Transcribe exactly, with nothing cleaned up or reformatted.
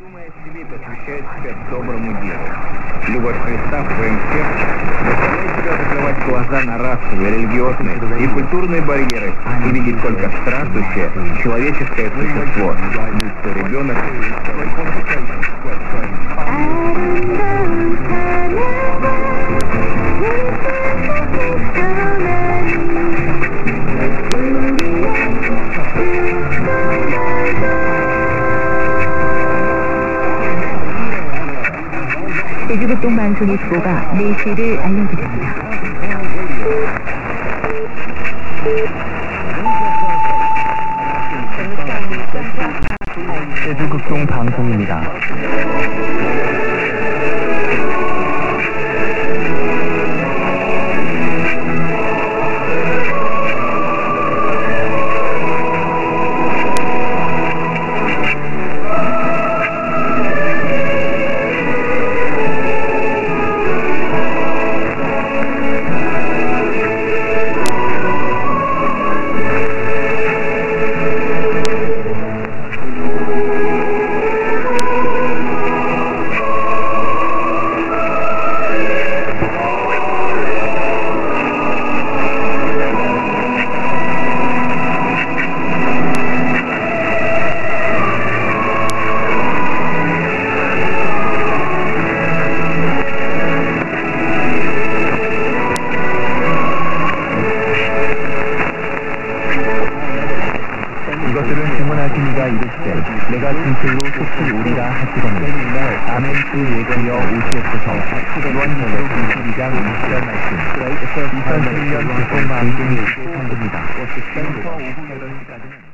Думая о себе, посвящает себя доброму делу. Любовь Христа в своем сердце заставляет тебя закрывать глаза на расовые, религиозные и культурные барьеры и видеть только страждущее человеческое существо, будь то ребенок. 제주극동방송의 수고가 내실을 알려드립니다. 제주극동방송입니다. 이것들은 증언하신 이가 이르시되 내가 진실로 속히 오리라 하시거늘 아멘. 주 예수여 오시옵소서. 요한계시록 이십이 장 이십 절 말씀. 이천십일 년 국동방송의 선입니다. 오후 여덟 시까지는